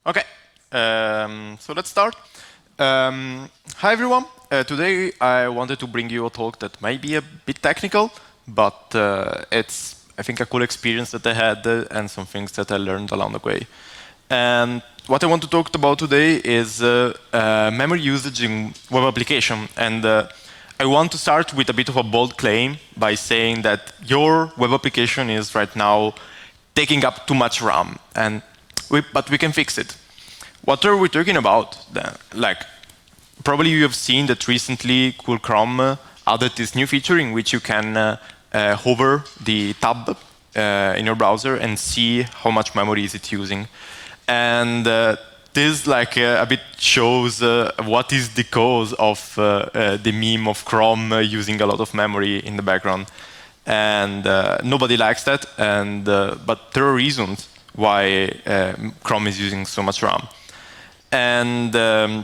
Okay, so let's start. Hi everyone. Today I wanted to bring you a talk that might be a bit technical, but it's, I think, a cool experience that I had and some things that I learned along the way. And what I want to talk about today is memory usage in web application. And I want to start with a bit of a bold claim by saying that your web application is right now taking up too much RAM. But we can fix it. What are we talking about then? Like, probably you have seen that recently Google Chrome added this new feature in which you can hover the tab in your browser and see how much memory is it using. And this a bit shows what is the cause of the meme of Chrome using a lot of memory in the background. And nobody likes that, but there are reasons why Chrome is using so much RAM. And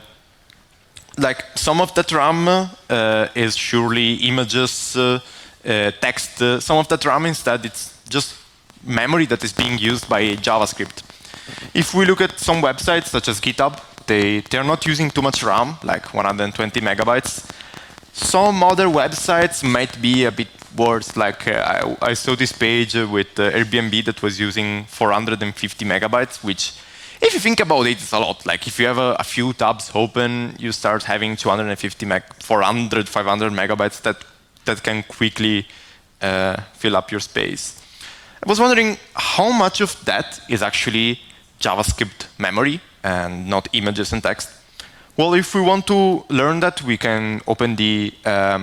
some of that RAM is surely images, text. Some of that RAM instead, it's just memory that is being used by JavaScript. If we look at some websites such as GitHub, they're not using too much RAM, like 120 megabytes. Some other websites might be a bit worse. Like I saw this page with Airbnb that was using 450 megabytes, which, if you think about it, it's a lot. Like if you have a few tabs open, you start having 250 400, 500 megabytes that can quickly fill up your space. I was wondering how much of that is actually JavaScript memory and not images and text. Well, if we want to learn that, we can open the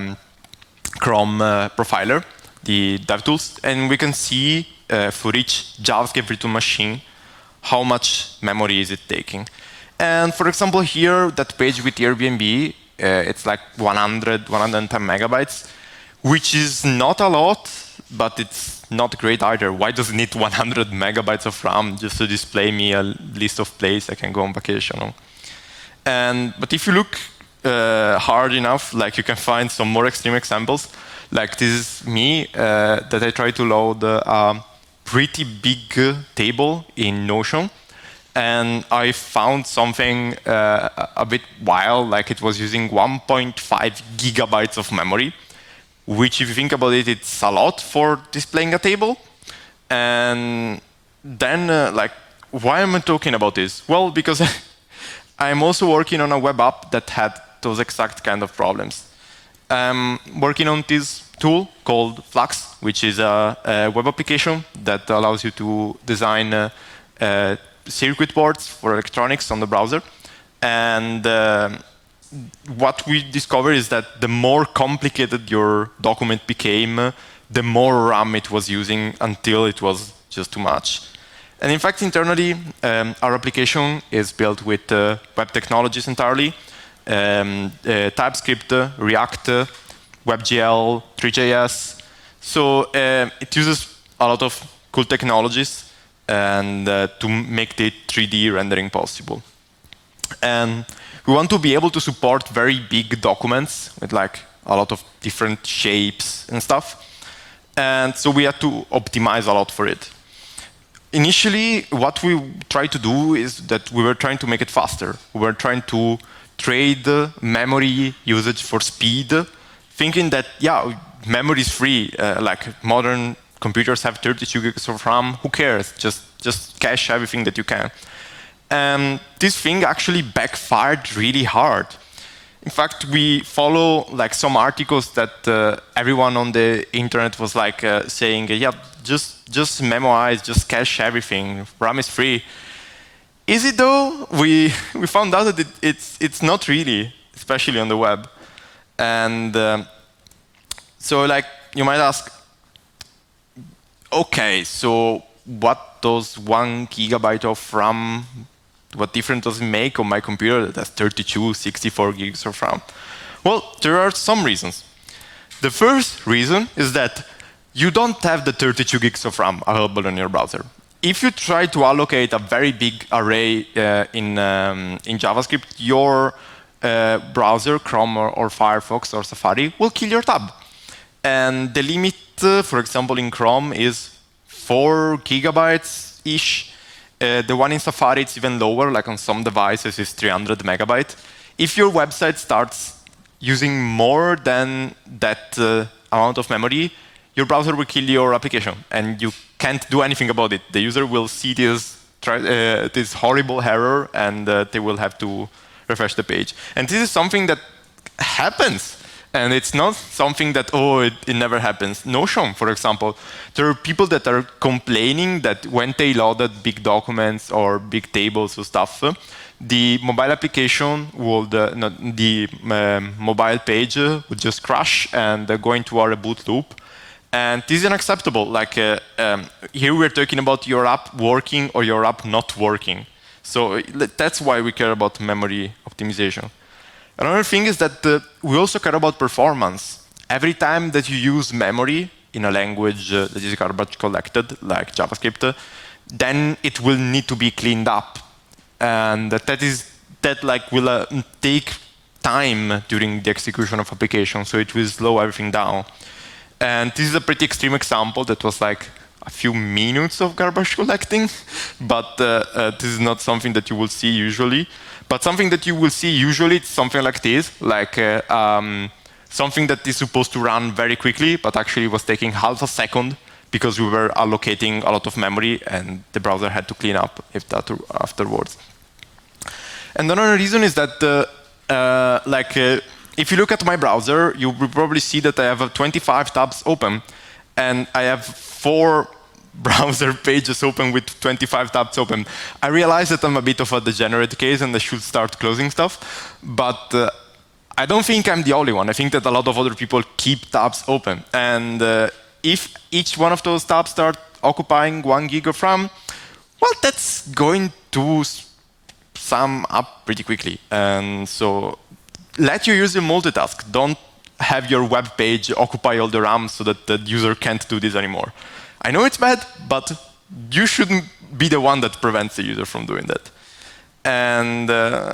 Chrome profiler, the DevTools, and we can see for each JavaScript virtual machine how much memory is it taking. And for example, here, that page with Airbnb, it's like 110 megabytes, which is not a lot, but it's not great either. Why does it need 100 megabytes of RAM just to display me a list of places I can go on vacation on? But if you look hard enough, like you can find some more extreme examples. Like this is me that I try to load a pretty big table in Notion, and I found something a bit wild. Like it was using 1.5 gigabytes of memory, which, if you think about it, it's a lot for displaying a table. And then, why am I talking about this? Well, because I'm also working on a web app that had those exact kind of problems. I'm working on this tool called Flux, which is a web application that allows you to design circuit boards for electronics on the browser. And what we discovered is that the more complicated your document became, the more RAM it was using until it was just too much. And in fact, internally, our application is built with web technologies entirely. TypeScript, React, WebGL, Three.js. So it uses a lot of cool technologies and to make the 3D rendering possible. And we want to be able to support very big documents with like a lot of different shapes and stuff. And so we had to optimize a lot for it. Initially, what we tried to do is that we were trying to make it faster. We were trying to trade memory usage for speed, thinking that, yeah, memory is free. Like modern computers have 32 gigs of RAM. Who cares? Just cache everything that you can. And this thing actually backfired really hard. In fact, we follow like some articles that everyone on the internet was like saying, yeah, just memorize, just cache everything. RAM is free. Is it though? We found out that it's not really, especially on the web. And so like you might ask, okay, so what does 1 gigabyte of RAM, what difference does it make on my computer that has 32, 64 gigs of RAM? Well, there are some reasons. The first reason is that you don't have the 32 gigs of RAM available in your browser. If you try to allocate a very big array in JavaScript, your browser, Chrome or Firefox or Safari, will kill your tab. And the limit, for example, in Chrome is 4 gigabytes-ish. The one in Safari, it's even lower, like on some devices, is 300 megabyte. If your website starts using more than that amount of memory, your browser will kill your application, and you can't do anything about it. The user will see this horrible error, and they will have to refresh the page. And this is something that happens. And it's not something that, oh, it never happens. Notion, for example, there are people that are complaining that when they loaded big documents or big tables or stuff, the mobile application would, mobile page would just crash and go into a reboot loop. And this is unacceptable. Like here we're talking about your app working or your app not working. So that's why we care about memory optimization. Another thing is that we also care about performance. Every time that you use memory in a language that is garbage collected, like JavaScript, then it will need to be cleaned up. And that will take time during the execution of application, so it will slow everything down. And this is a pretty extreme example that was like a few minutes of garbage collecting, but this is not something that you will see usually. But something that you will see usually, it's something like this, like something that is supposed to run very quickly, but actually was taking half a second because we were allocating a lot of memory, and the browser had to clean up afterwards. And another reason is that, if you look at my browser, you will probably see that I have 25 tabs open, and I have 4 browser pages open with 25 tabs open. I realize that I'm a bit of a degenerate case and I should start closing stuff, but I don't think I'm the only one. I think that a lot of other people keep tabs open. And if each one of those tabs start occupying 1 gig of RAM, well, that's going to sum up pretty quickly. And so let your user multitask. Don't have your web page occupy all the RAM so that the user can't do this anymore. I know it's bad, but you shouldn't be the one that prevents the user from doing that. And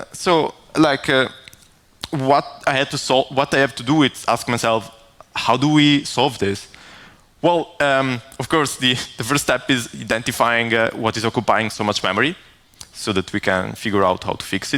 what I have to do is ask myself, how do we solve this? Well, of course, the first step is identifying what is occupying so much memory, so that we can figure out how to fix it.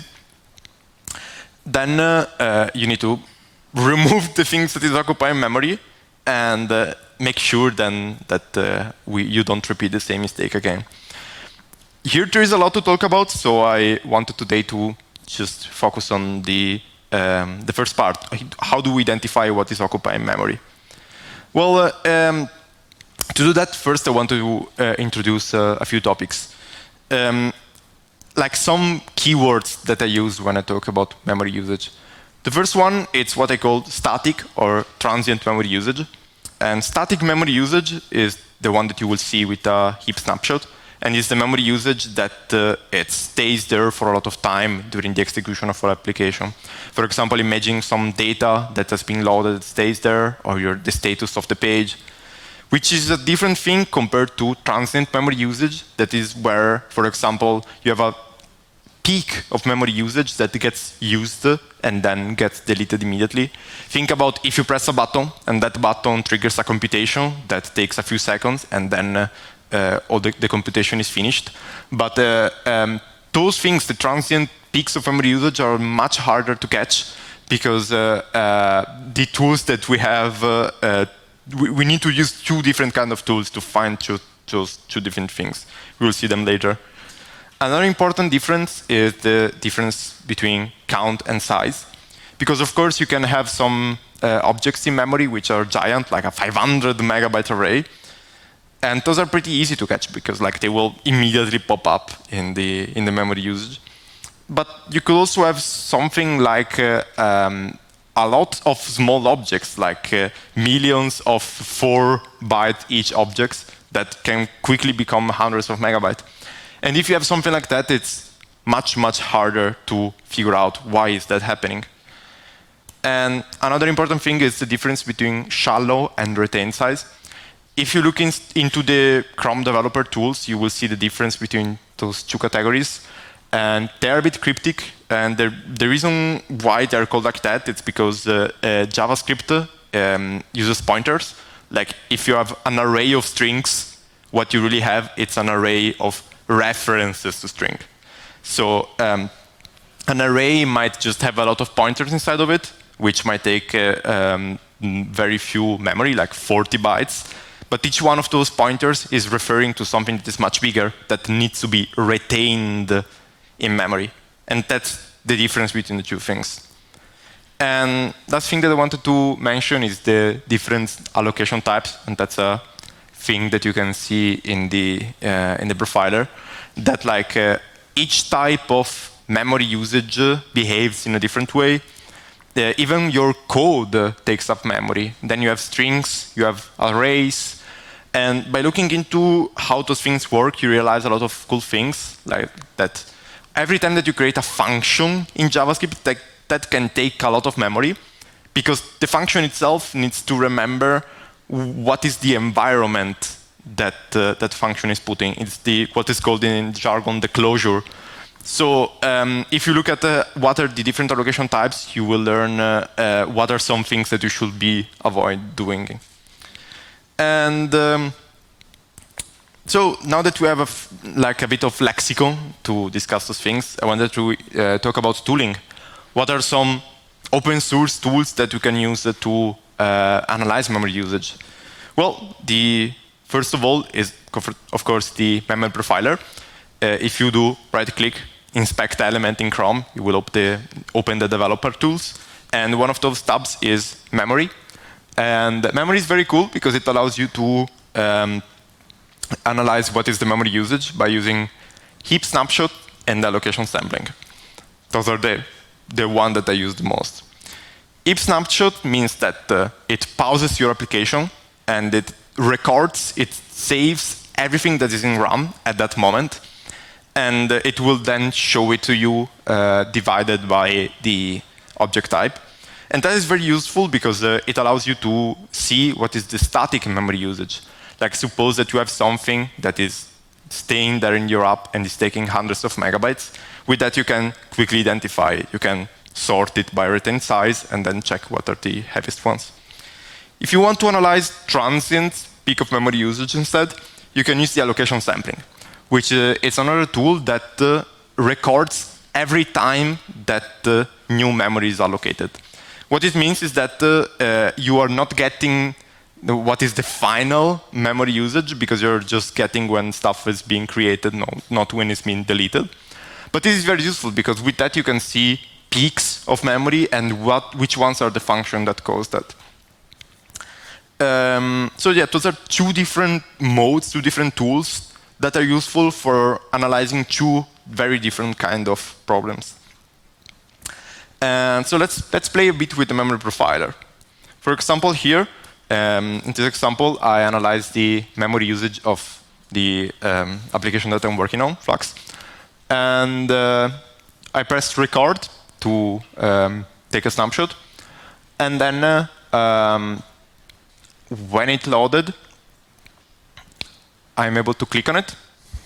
Then you need to remove the things that is occupying memory, and make sure then that you don't repeat the same mistake again. Here there is a lot to talk about, so I wanted today to just focus on the first part. How do we identify what is occupying memory? Well, to do that, first I want to introduce a few topics. Like some keywords that I use when I talk about memory usage. The first one, it's what I call static or transient memory usage. And static memory usage is the one that you will see with a heap snapshot. And it's the memory usage that it stays there for a lot of time during the execution of our application. For example, imagine some data that has been loaded, stays there, or the status of the page, which is a different thing compared to transient memory usage. That is where, for example, you have a peak of memory usage that gets used and then gets deleted immediately. Think about if you press a button and that button triggers a computation that takes a few seconds and then all the computation is finished. But those things, the transient peaks of memory usage, are much harder to catch because the tools that we have, we need to use 2 different kinds of tools to find those 2 different things. We will see them later. Another important difference is the difference between count and size. Because of course you can have some objects in memory which are giant, like a 500 megabyte array. And those are pretty easy to catch because they will immediately pop up in the memory usage. But you could also have something like a lot of small objects, like millions of 4-byte each objects that can quickly become hundreds of megabytes. And if you have something like that, it's much, much harder to figure out why is that happening. And another important thing is the difference between shallow and retained size. If you look into the Chrome developer tools, you will see the difference between those 2 categories. And they're a bit cryptic. And the reason why they're called like that, it's because JavaScript uses pointers. Like if you have an array of strings, what you really have, it's an array of references to string. So an array might just have a lot of pointers inside of it, which might take very few memory, like 40 bytes. But each one of those pointers is referring to something that is much bigger, that needs to be retained in memory. And that's the difference between the two things. And last thing that I wanted to mention is the different allocation types, and that's a thing that you can see in the profiler, that like each type of memory usage behaves in a different way. Even your code takes up memory. Then you have strings, you have arrays, and by looking into how those things work, you realize a lot of cool things, like that every time that you create a function in JavaScript, that can take a lot of memory, because the function itself needs to remember what is the environment that that function is putting. It's what is called in jargon the closure. So if you look at what are the different allocation types, you will learn what are some things that you should avoid doing. And so now that we have a bit of lexicon to discuss those things, I wanted to talk about tooling. What are some open source tools that you can use to analyze memory usage? Well, first of all is, of course, the memory profiler. If you do right-click, inspect element in Chrome, you will open the developer tools. And one of those tabs is memory. And memory is very cool because it allows you to analyze what is the memory usage by using heap snapshot and allocation sampling. Those are the one that I use the most. Heap snapshot means that it pauses your application and it records, it saves everything that is in RAM at that moment, and it will then show it to you divided by the object type. And that is very useful because it allows you to see what is the static memory usage. Like suppose that you have something that is staying there in your app and is taking hundreds of megabytes. With that you can quickly identify it. You can sort it by retained size and then check what are the heaviest ones. If you want to analyze transient peak of memory usage instead, you can use the allocation sampling, which is another tool that records every time that new memory is allocated. What it means is that you are not getting what is the final memory usage, because you're just getting when stuff is being created, not when it's being deleted. But this is very useful because with that you can see peaks of memory and which ones are the function that cause that. So yeah, those are two different modes, two different tools that are useful for analyzing two very different kind of problems. And so let's play a bit with the memory profiler. For example, here, in this example, I analyze the memory usage of the application that I'm working on, Flux. And I pressed record to take a snapshot. And then when it loaded, I'm able to click on it.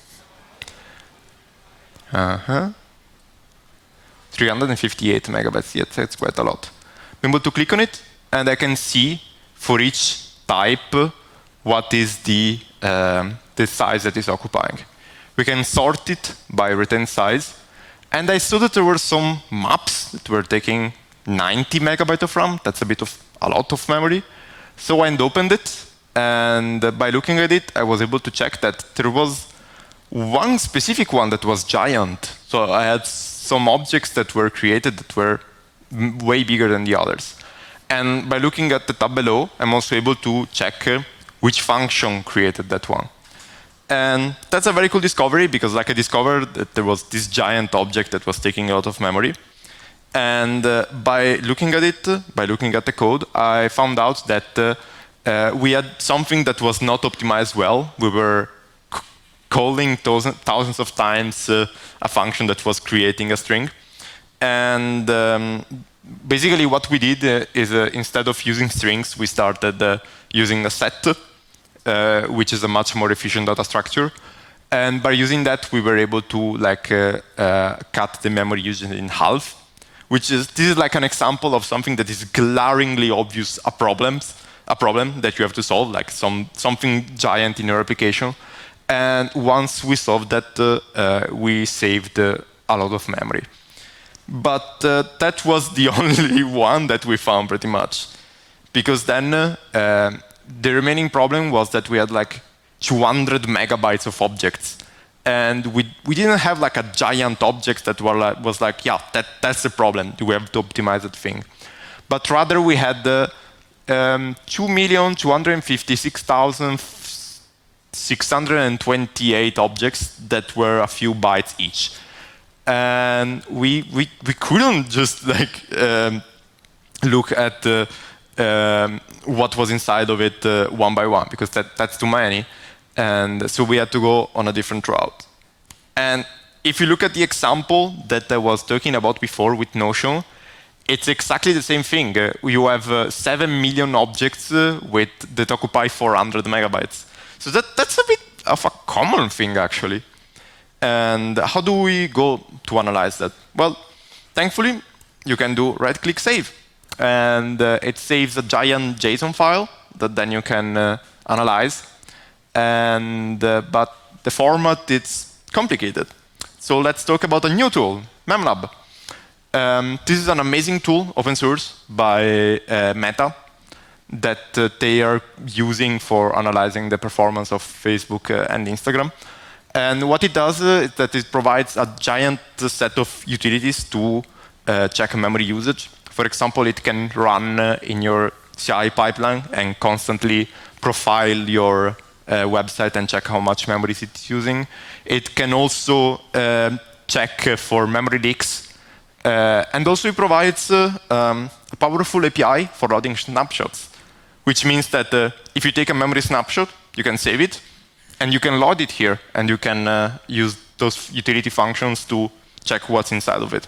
358 megabytes, yes, that's quite a lot. I'm able to click on it, and I can see for each type what is the size that is occupying. We can sort it by retained size, and I saw that there were some maps that were taking 90 megabytes of RAM. That's a lot of memory. So I opened it, and by looking at it, I was able to check that there was one specific one that was giant. So I had some objects that were created that were way bigger than the others. And by looking at the tab below, I'm also able to check which function created that one. And that's a very cool discovery because I discovered that there was this giant object that was taking a lot of memory. And by looking at it, by looking at the code, I found out that we had something that was not optimized well. We were calling thousands of times a function that was creating a string. And basically what we did is instead of using strings, we started using a set, which is a much more efficient data structure. And by using that, we were able to cut the memory usage in half, this is like an example of something that is glaringly obvious a problem that you have to solve, like something giant in your application. And once we solved that, we saved a lot of memory. But that was the only one that we found pretty much. Because then the remaining problem was that we had like 200 megabytes of objects. And we didn't have like a giant object that was like, yeah, that's the problem. We have to optimize that thing. But rather we had 2,256,628 objects that were a few bytes each. And we couldn't just like look at what was inside of it one by one, because that's too many. And so we had to go on a different route. And if you look at the example that I was talking about before with Notion, it's exactly the same thing. You have 7 million objects that occupy 400 megabytes. So that's a bit of a common thing, actually. And how do we go to analyze that? Well, thankfully, you can do right-click save. And it saves a giant JSON file that then you can analyze. And but the format, it's complicated. So let's talk about a new tool, MemLab. This is an amazing tool, open source, by Meta, that they are using for analyzing the performance of Facebook and Instagram. And what it does is that it provides a giant set of utilities to check memory usage. For example, it can run in your CI pipeline and constantly profile your website and check how much memory it's using. It can also check for memory leaks. And also it provides a powerful API for loading snapshots, which means that if you take a memory snapshot, you can save it, and you can load it here, and you can use those utility functions to check what's inside of it.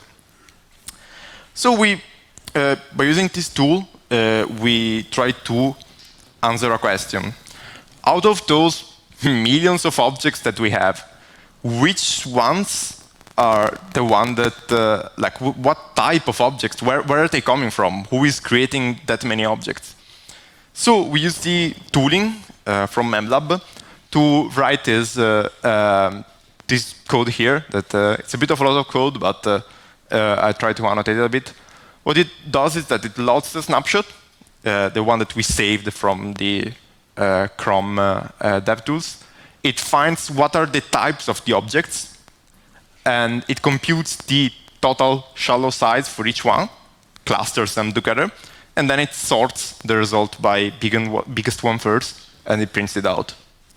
So by using this tool, we try to answer a question. Out of those millions of objects that we have, which ones are the one that, like, what type of objects, where are they coming from? Who is creating that many objects? So we use the tooling from MemLab to write this code here. That it's a bit of a lot of code, but I try to annotate it a bit. What it does is that it loads the snapshot, the one that we saved from the Chrome DevTools. It finds what are the types of the objects, and it computes the total shallow size for each one, clusters them together, and then it sorts the result by biggest one first, and it prints it out.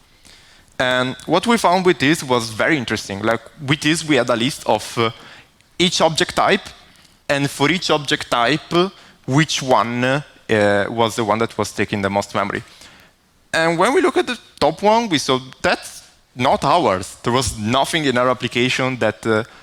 And what we found with this was very interesting. Like, with this, we had a list of each object type, and for each object type, which one was the one that was taking the most memory. And when we look at the top one, we saw that's not ours. There was nothing in our application that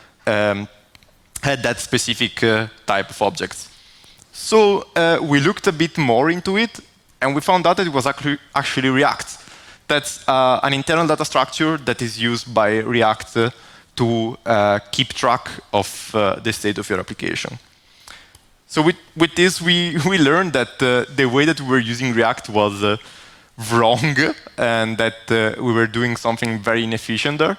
had that specific type of objects. So we looked a bit more into it, and we found out that it was actually React. That's an internal data structure that is used by React to keep track of the state of your application. So with this, we learned that the way that we were using React was wrong, and that we were doing something very inefficient there.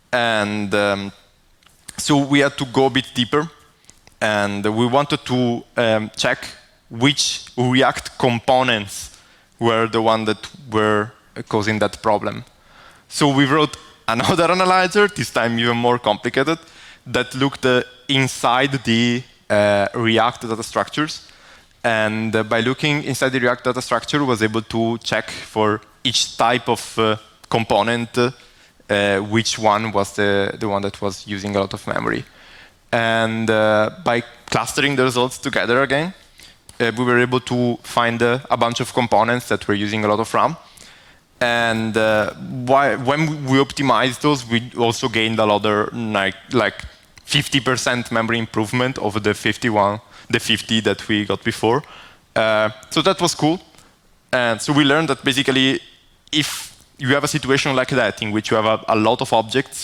And so we had to go a bit deeper, and we wanted to check which React components were the ones that were causing that problem. So we wrote another analyzer, this time even more complicated, that looked inside the React data structures. And by looking inside the React data structure, was able to check for each type of component which one was the one that was using a lot of memory. And by clustering the results together again, we were able to find a bunch of components that were using a lot of RAM. And when we optimized those, we also gained a lot of like 50% memory improvement over the 50 that we got before. So that was cool. And so we learned that basically, if you have a situation like that in which you have a lot of objects,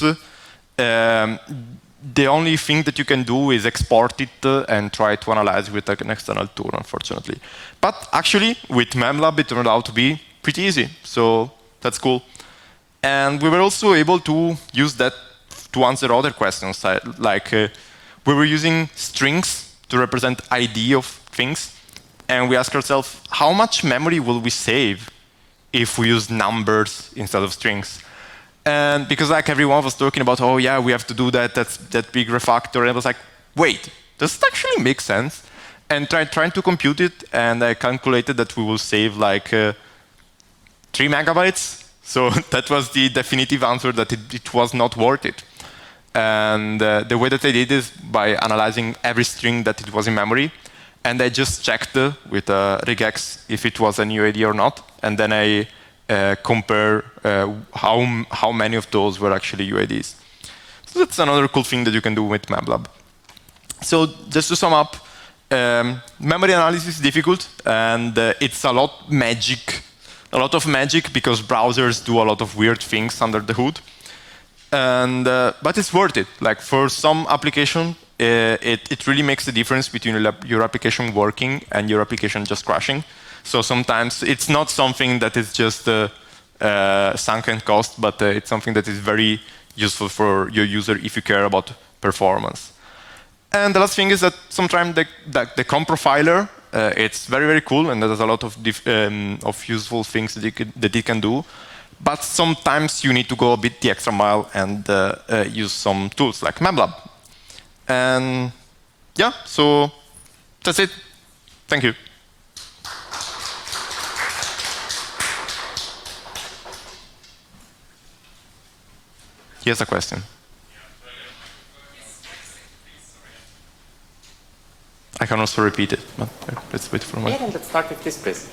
the only thing that you can do is export it and try to analyze with an external tool, unfortunately. But actually, with MemLab, it turned out to be pretty easy. So that's cool. And we were also able to use that to answer other questions, like we were using strings to represent ID of things, and we asked ourselves, how much memory will we save if we use numbers instead of strings? And because like everyone was talking about, oh yeah, we have to do that, that big refactor, and I was like, wait, does it actually make sense? And trying to compute it, and I calculated that we will save like 3 megabytes. So that was the definitive answer that it was not worth it. And the way that I did is by analyzing every string that it was in memory, and I just checked with regex if it was an UID or not, and then I compare how many of those were actually UIDs. So that's another cool thing that you can do with MATLAB. So just to sum up, memory analysis is difficult, and it's a lot of magic because browsers do a lot of weird things under the hood. And but it's worth it. Like for some application, it really makes a difference between your application working and your application just crashing. So sometimes it's not something that is just sunken cost, but it's something that is very useful for your user if you care about performance. And the last thing is that sometimes the CROM profiler, it's very, very cool, and there's a lot of useful things that it can do. But sometimes you need to go a bit the extra mile and use some tools like MATLAB. And yeah, so that's it. Thank you. Here's a question. I can also repeat it, but let's wait for a moment. Yeah, let's start with this, please.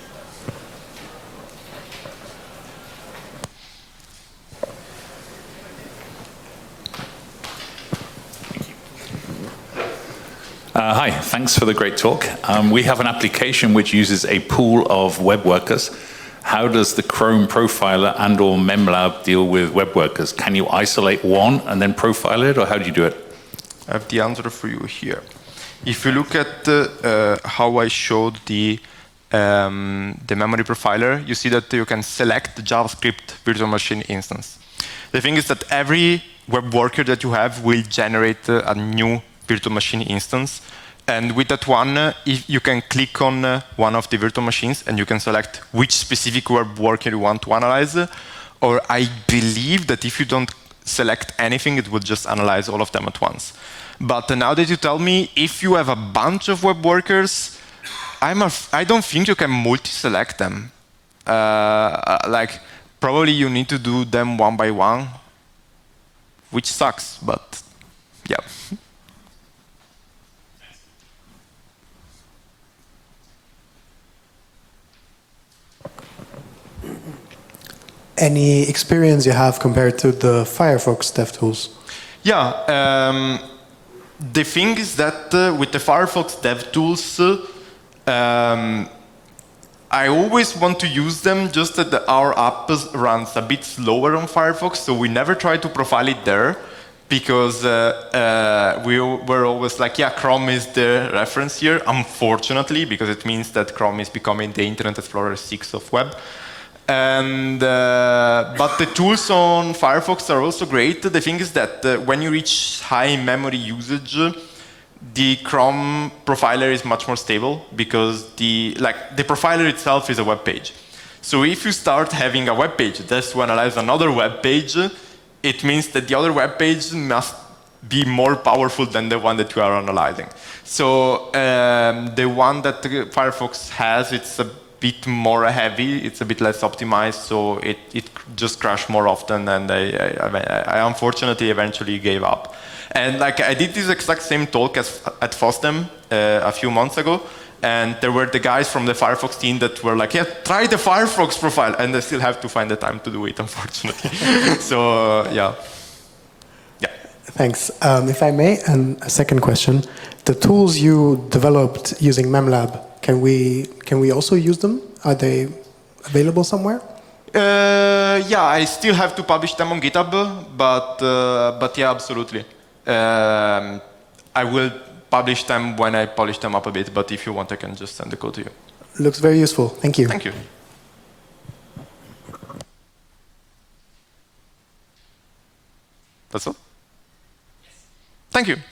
Hi, thanks for the great talk. We have an application which uses a pool of web workers. How does the Chrome profiler and or MemLab deal with web workers? Can you isolate one and then profile it, or how do you do it? I have the answer for you here. If you look at how I showed the memory profiler, you see that you can select the JavaScript virtual machine instance. The thing is that every web worker that you have will generate a new virtual machine instance. And with that one, if you can click on one of the virtual machines and you can select which specific web worker you want to analyze. Or I believe that if you don't select anything, it will just analyze all of them at once. But now that you tell me, if you have a bunch of web workers, I don't think you can multi-select them. Like, probably you need to do them one by one, which sucks, but yeah. Any experience you have compared to the Firefox DevTools? Yeah, the thing is that with the Firefox DevTools, I always want to use them just that our app runs a bit slower on Firefox, so we never try to profile it there because we were always like, yeah, Chrome is the reference here, unfortunately, because it means that Chrome is becoming the Internet Explorer 6 of web. And but the tools on Firefox are also great. The thing is that when you reach high memory usage, the Chrome profiler is much more stable because the profiler itself is a web page. So if you start having a web page that's to analyze another web page, it means that the other web page must be more powerful than the one that you are analyzing. So the one that Firefox has, it's a bit more heavy, it's a bit less optimized, so it just crashed more often, and I unfortunately eventually gave up. And like I did this exact same talk at FOSDEM a few months ago, and there were the guys from the Firefox team that were like, yeah, try the Firefox profile, and I still have to find the time to do it, unfortunately. So yeah. Thanks. If I may, and a second question, the tools you developed using MemLab, can we also use them? Are they available somewhere? Yeah, I still have to publish them on GitHub, but yeah, absolutely. I will publish them when I polish them up a bit, but if you want, I can just send the code to you. Looks very useful. Thank you. Thank you. That's all. Thank you.